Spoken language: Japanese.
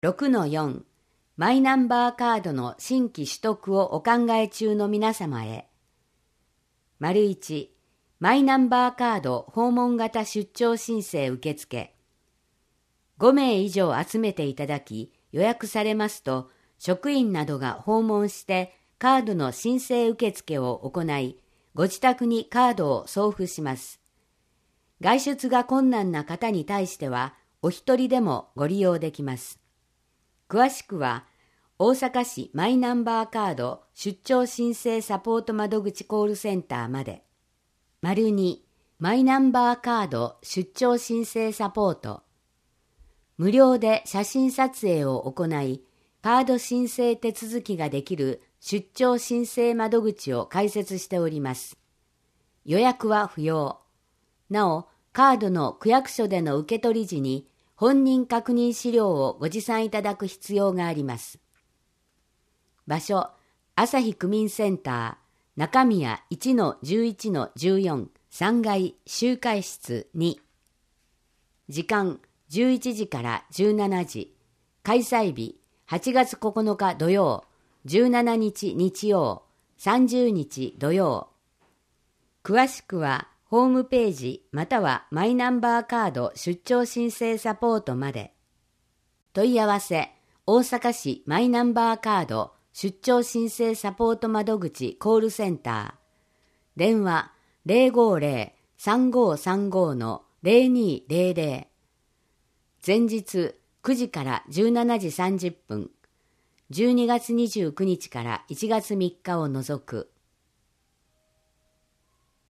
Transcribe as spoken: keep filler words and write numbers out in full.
ろくのよん マイナンバーカードの新規取得をお考え中の皆様へ。いちマイナンバーカード訪問型出張申請受付。ごめい以上集めていただき予約されますと、職員などが訪問してカードの申請受付を行い、ご自宅にカードを送付します。外出が困難な方に対しては、お一人でもご利用できます。詳しくは、大阪市マイナンバーカード出張申請サポート窓口コールセンターまで。にマイナンバーカード出張申請サポート。無料で写真撮影を行い、カード申請手続きができる出張申請窓口を開設しております。予約は不要。なお、カードの区役所での受け取り時に本人確認資料をご持参いただく必要があります。場所、朝日区民センター、中宮 いちのじゅういちのじゅうよん さんがい集会室に。時間、じゅういちじからじゅうしちじ。開催日、はちがつここのか土曜、じゅうしちにち日曜、さんじゅうにち土曜。詳しくは、ホームページまたはマイナンバーカード出張申請サポートまで。問い合わせ、大阪市マイナンバーカード出張申請サポート窓口コールセンター。電話 ゼロごゼロ さんごさんご のゼロにゼロゼロ。前日くじからじゅうしちじさんじゅっぷん。じゅうにがつにじゅうくにちからいちがつみっかを除く。